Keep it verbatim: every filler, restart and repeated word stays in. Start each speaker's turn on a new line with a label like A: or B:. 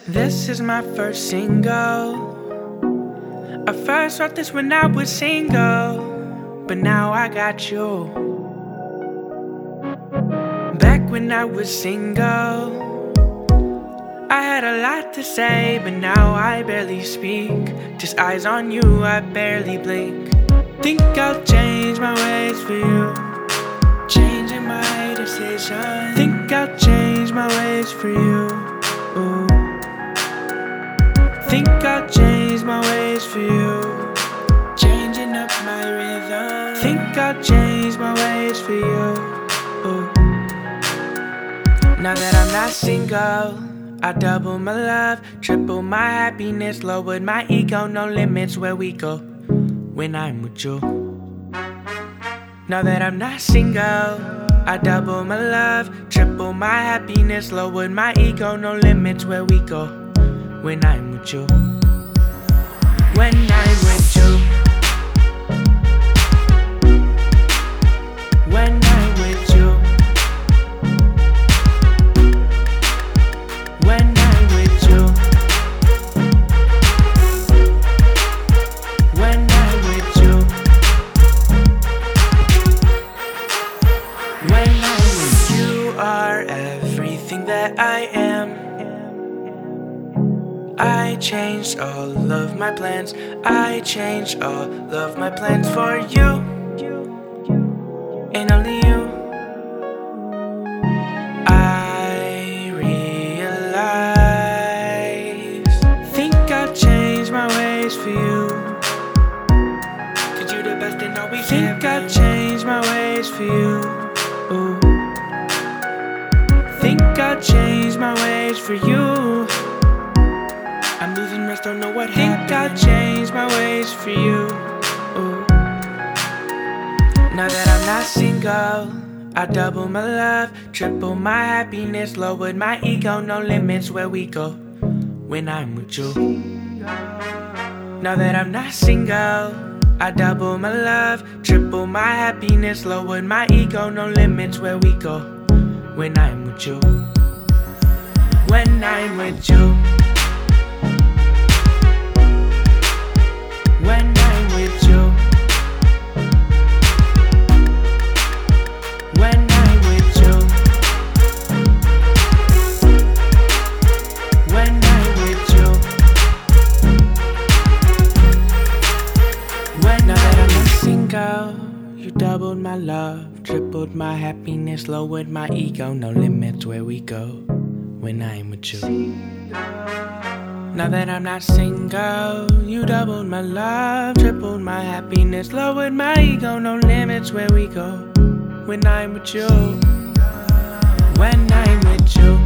A: This is my first single. I first wrote this when I was single, but now I got you. Back when I was single, I had a lot to say, but now I barely speak. Just eyes on you, I barely blink. Think I'll change my ways for you, changing my decision. Think I'll change my ways for you. Ooh. Think I'll change my ways for you, changing up my rhythm. Think I'll change my ways for you. Ooh. Now that I'm not single, I double my love, triple my happiness, lowered my ego, no limits where we go when I'm with you. Now that I'm not single, I double my love, triple my happiness, lowered my ego, no limits where we go when I'm with you. When I'm with you. When I'm with you. When I'm with you. When I'm with you. When I'm with you, you are everything that I am. I changed all of my plans. I changed all of my plans for you, and only you. I realize, think I'll change my ways for you, 'cause you the best and all we think I'll change my ways for you. Ooh. Think I'll change my ways for you. I'm losing rest, don't know what happened. Think I'll change my ways for you. Ooh. Now that I'm not single, I double my love, triple my happiness, lowered my ego, no limits where we go when I'm with you. Now that I'm not single, I double my love, triple my happiness, lowered my ego, no limits where we go when I'm with you. When I'm with you. When I'm with you. When I'm with you. When I'm with you. When now that I'm not single, you doubled my love, tripled my happiness, lowered my ego, no limits where we go when I'm with you. Now that I'm not single, you doubled my love, tripled my happiness, lowered my ego, no limits where we go when I'm with you. When I'm with you.